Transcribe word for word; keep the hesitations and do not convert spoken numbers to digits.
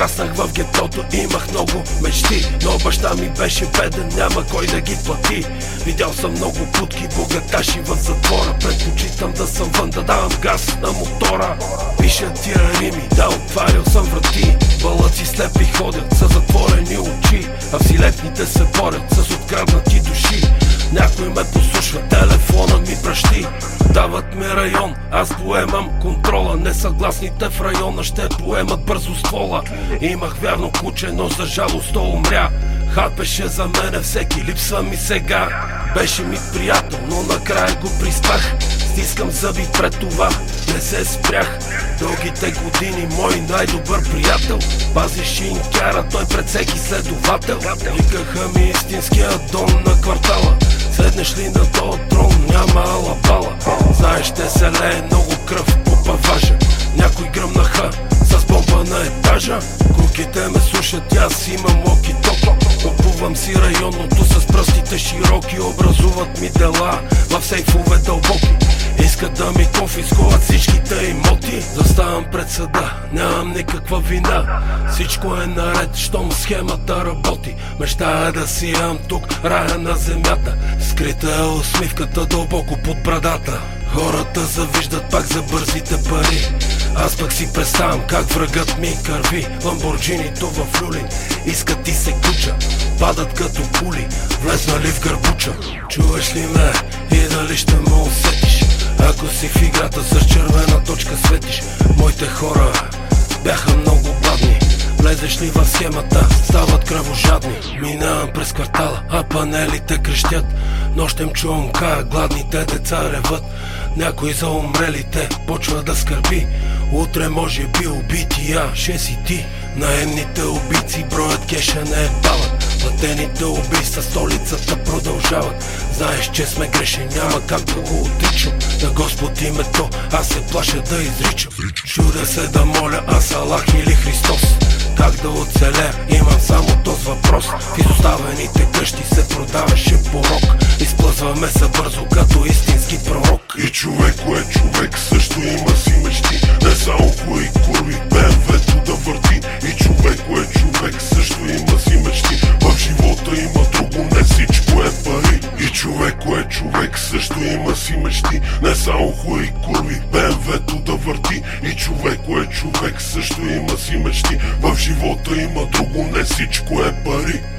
Израснах в гетото, имах много мечти, но баща ми беше беден, няма кой да ги плати. Видял съм много путки, богаташи в затвора. Предпочитам да съм вън, да давам газ на мотора. Пиша тия рими, да отварял съм врати. Бълъци слепи ходят с затворени очи, а вселетните се борят с откраднати души. Някой ме послушва, телефона ми пращи. Дават ми район, аз поемам контрола. Несъгласните в района ще поемат бързо ствола. Имах вярно куче, но за жалост то умря. Хапеше за мене всеки, липсва ми сега. Беше ми приятел, но накрая го приспах. Стискам зъби пред това, не се спрях. Дългите години мой най-добър приятел. Пазиш инкяра, той пред всеки следовател. Викаха ми истинския дон на квартала. Седнеш ли на този трон, няма алабала. Знаеш, ще се лее много кръв по паважа. Някой гръмнаха с бомба на етажа. Куките ме слушат, аз имам локи-токо. Обувам си районното с пръстите широки. Образуват ми дела в сейфове дълбоки. Искат да ми конфискуват всичките имоти. Заставам пред съда, нямам никаква вина. Всичко е наред, щом схемата работи. Мечтая да си имам тук рая на земята. Скрита е усмивката дълбоко под брадата. Хората завиждат пак за бързите пари. Аз пък си представям как врагът ми кърви. Ламборджинито в люлин, искат ти се ключа. Падат като пули, влезнали в гърбуча. Чуваш ли ме и дали ще ме усетиш? Ако си в играта с червена точка светиш. Моите хора бяха много бавни. Влезеш ли в схемата, стават кръвожадни. Минавам през квартала, а панелите крещят. Нощем чувам как гладните деца реват. Някой за умрелите почва да скърби. Утре може би убития ще си ти. Наемните убийци броят кеша не е балът. Платените убийства столицата продължават. Знаеш, че сме грешни, няма как да го отричам. На Господ името аз се плаша да изричам. Чудя се да моля, аз Аллах или Христос. Как да оцеля, имам само този въпрос. В изоставените къщи се продаваше порок. Изплъзваме се бързо като истински пророк. И човек, кое човек също има си мечти. Не само кои курви, БМВ-то да върти. И човек, кое човек също има си мечти. В живота има друго, не всичко е пари. И човек, кое човек също има си мечти. Не само хуи курви, БМВ-то да върти. И човек, кое човек също има си мечти. В живота има друго, не всичко е пари.